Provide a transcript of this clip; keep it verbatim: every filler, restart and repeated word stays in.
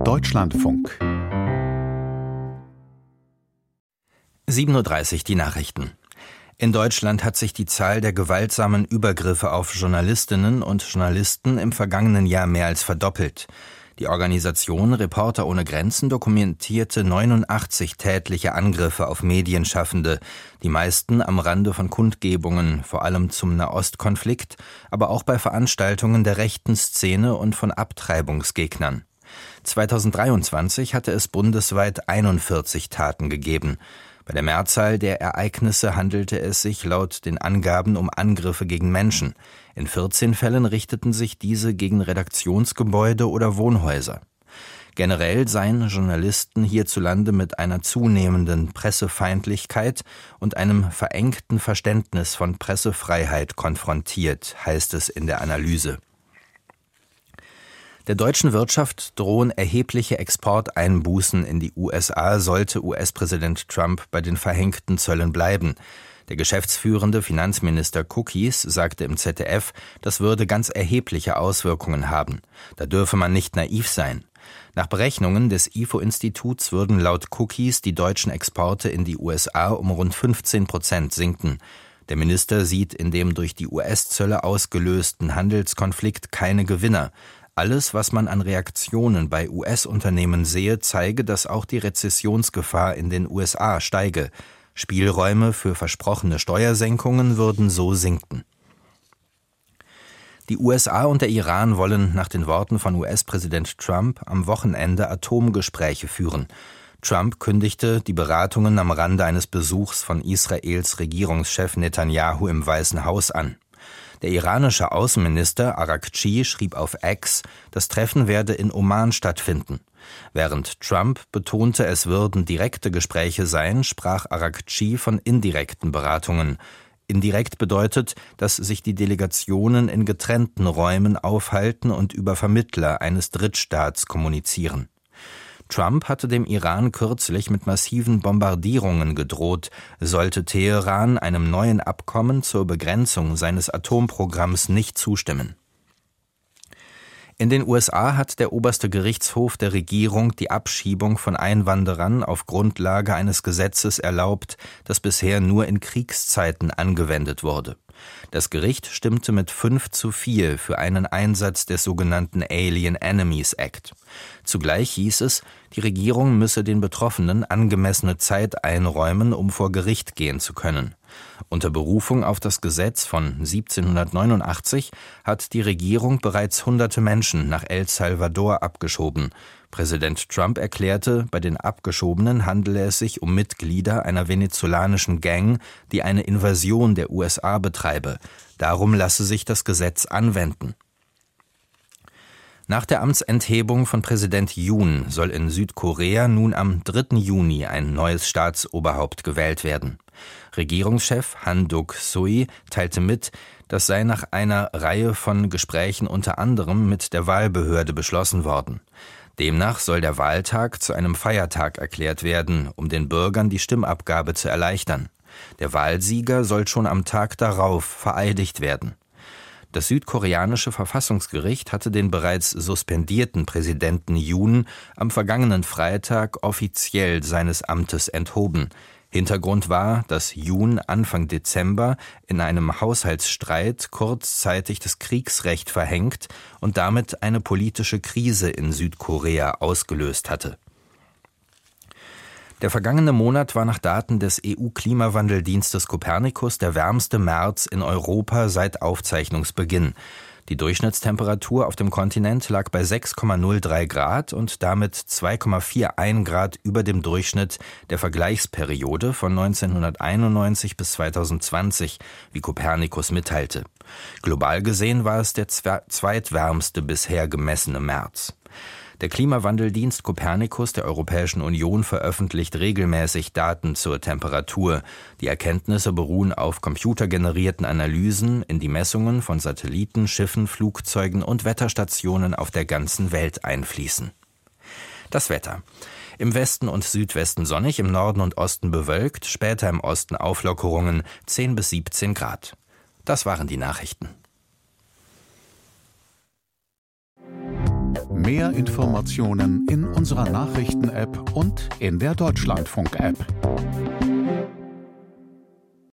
Deutschlandfunk. sieben Uhr dreißig, die Nachrichten. In Deutschland hat sich die Zahl der gewaltsamen Übergriffe auf Journalistinnen und Journalisten im vergangenen Jahr mehr als verdoppelt. Die Organisation Reporter ohne Grenzen dokumentierte neunundachtzig tätliche Angriffe auf Medienschaffende, die meisten am Rande von Kundgebungen, vor allem zum Nahostkonflikt, aber auch bei Veranstaltungen der rechten Szene und von Abtreibungsgegnern. zweitausenddreiundzwanzig hatte es bundesweit einundvierzig Taten gegeben. Bei der Mehrzahl der Ereignisse handelte es sich laut den Angaben um Angriffe gegen Menschen. In vierzehn Fällen richteten sich diese gegen Redaktionsgebäude oder Wohnhäuser. Generell seien Journalisten hierzulande mit einer zunehmenden Pressefeindlichkeit und einem verengten Verständnis von Pressefreiheit konfrontiert, heißt es in der Analyse. Der deutschen Wirtschaft drohen erhebliche Exporteinbußen in die U S A, sollte U S-Präsident Trump bei den verhängten Zöllen bleiben. Der geschäftsführende Finanzminister Cookies sagte im Z D F, das würde ganz erhebliche Auswirkungen haben. Da dürfe man nicht naiv sein. Nach Berechnungen des I F O-Instituts würden laut Cookies die deutschen Exporte in die U S A um rund fünfzehn Prozent sinken. Der Minister sieht in dem durch die U S-Zölle ausgelösten Handelskonflikt keine Gewinner. Alles, was man an Reaktionen bei U S-Unternehmen sehe, zeige, dass auch die Rezessionsgefahr in den U S A steige. Spielräume für versprochene Steuersenkungen würden so sinken. Die U S A und der Iran wollen nach den Worten von U S-Präsident Trump am Wochenende Atomgespräche führen. Trump kündigte die Beratungen am Rande eines Besuchs von Israels Regierungschef Netanyahu im Weißen Haus an. Der iranische Außenminister Araghchi schrieb auf X, das Treffen werde in Oman stattfinden. Während Trump betonte, es würden direkte Gespräche sein, sprach Araghchi von indirekten Beratungen. Indirekt bedeutet, dass sich die Delegationen in getrennten Räumen aufhalten und über Vermittler eines Drittstaats kommunizieren. Trump hatte dem Iran kürzlich mit massiven Bombardierungen gedroht, sollte Teheran einem neuen Abkommen zur Begrenzung seines Atomprogramms nicht zustimmen. In den U S A hat der oberste Gerichtshof der Regierung die Abschiebung von Einwanderern auf Grundlage eines Gesetzes erlaubt, das bisher nur in Kriegszeiten angewendet wurde. Das Gericht stimmte mit fünf zu vier für einen Einsatz des sogenannten Alien Enemies Act. Zugleich hieß es, die Regierung müsse den Betroffenen angemessene Zeit einräumen, um vor Gericht gehen zu können. Unter Berufung auf das Gesetz von siebzehnhundertneunundachtzig hat die Regierung bereits hunderte Menschen nach El Salvador abgeschoben. Präsident Trump erklärte, bei den Abgeschobenen handele es sich um Mitglieder einer venezolanischen Gang, die eine Invasion der U S A betreibe. Darum lasse sich das Gesetz anwenden. Nach der Amtsenthebung von Präsident Yoon soll in Südkorea nun am dritten Juni ein neues Staatsoberhaupt gewählt werden. Regierungschef Han Duck-Sui teilte mit, das sei nach einer Reihe von Gesprächen unter anderem mit der Wahlbehörde beschlossen worden. Demnach soll der Wahltag zu einem Feiertag erklärt werden, um den Bürgern die Stimmabgabe zu erleichtern. Der Wahlsieger soll schon am Tag darauf vereidigt werden. Das südkoreanische Verfassungsgericht hatte den bereits suspendierten Präsidenten Yoon am vergangenen Freitag offiziell seines Amtes enthoben. Hintergrund war, dass Yoon Anfang Dezember in einem Haushaltsstreit kurzzeitig das Kriegsrecht verhängt und damit eine politische Krise in Südkorea ausgelöst hatte. Der vergangene Monat war nach Daten des E U-Klimawandeldienstes Copernicus der wärmste März in Europa seit Aufzeichnungsbeginn. Die Durchschnittstemperatur auf dem Kontinent lag bei sechs Komma null drei Grad und damit zwei Komma einundvierzig Grad über dem Durchschnitt der Vergleichsperiode von neunzehnhunderteinundneunzig bis zweitausendzwanzig, wie Copernicus mitteilte. Global gesehen war es der zweitwärmste bisher gemessene März. Der Klimawandeldienst Copernicus der Europäischen Union veröffentlicht regelmäßig Daten zur Temperatur. Die Erkenntnisse beruhen auf computergenerierten Analysen, in die Messungen von Satelliten, Schiffen, Flugzeugen und Wetterstationen auf der ganzen Welt einfließen. Das Wetter. Im Westen und Südwesten sonnig, im Norden und Osten bewölkt, später im Osten Auflockerungen, zehn bis siebzehn Grad. Das waren die Nachrichten. Mehr Informationen in unserer Nachrichten-App und in der Deutschlandfunk-App.